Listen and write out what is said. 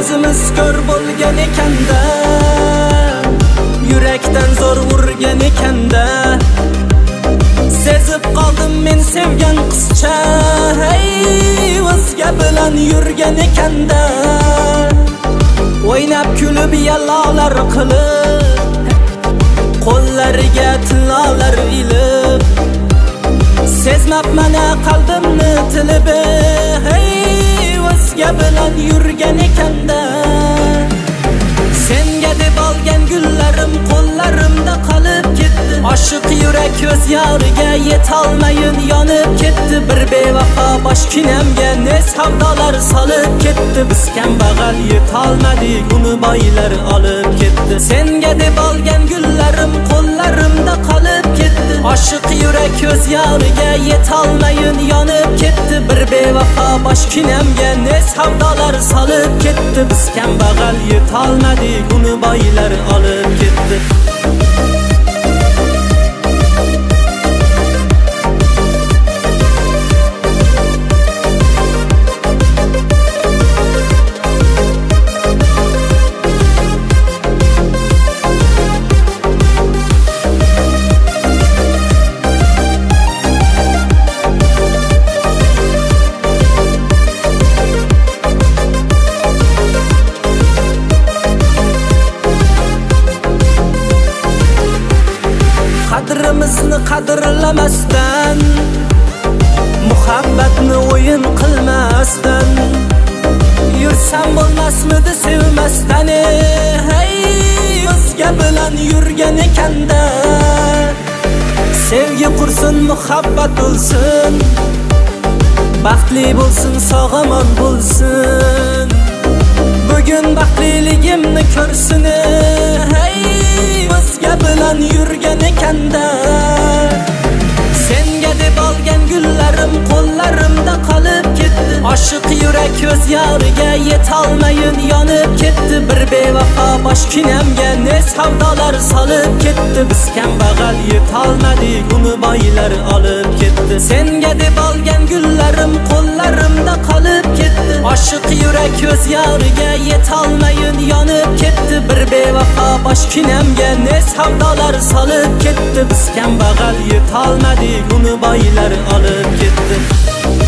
Ko'zimiz ko'r bo'lgan ekanda, yurakdan zo'r urgan ekanda, sezib qoldim men sevgan qizcha, hey o'zga bilan yurgan ekanda. O'ynab kulib yallolar qilib, qo'llariga tillolar ilib, sezmabman qalbimni tilib, hey o'zga bilan yurgan ekanda. Senga deb olgan gullarim qo'llarimda qolib ketdi. Oshiq yurak ko'z yoriga yetolmayin yonib ketdi. Bir bevafo boshkinamga ne savdolar solib ketdi. Biz kambag'al yetolmadik, uni boylar olib ketdi. Senga deb olgan gullarim qo'llarimda qolib ketdi. Oshiq yurak ko'z yoriga yetolmayin yonib ketdi. Bir bevafo boshkinamga ne savdolar solib ketdi. Biz kambag'al yetolmadik, uni boylar olib ketdi. Qadrimizni qadrlamasdan, muhabbatni o'yin qilmasdan, yursam bo'lmasmidi sevmasdan, hey o'zga bilan yurgan ekanda. Sevgi qursin, muhabbat bo'lsin, baxtli bo'lsin, sog'omon bo'lsin. Bugun baxtliligimni ko'rsin, hey o'zga bilan yurgan ekanda. Senga deb olgan gullarim qo'llarimda qolib ketdi. Oshiq yurak ko'z yoriga yetolmayin yonib ketdi. Bir bevafo boshkinamga ne savdolar solib ketdi. Biz kambag'al yetolmadik, uni boylar olib ketdi. Senga deb olgan gullarim qo'llarimda qolib ketdi. Oshiq yurak ko'z yoriga yetolmayin yonib ketdi. Bir bevafo boshkinamga ne savdolar solib ketdi. Biz kambag'al yetolmadik, uni boylar olib ketdi.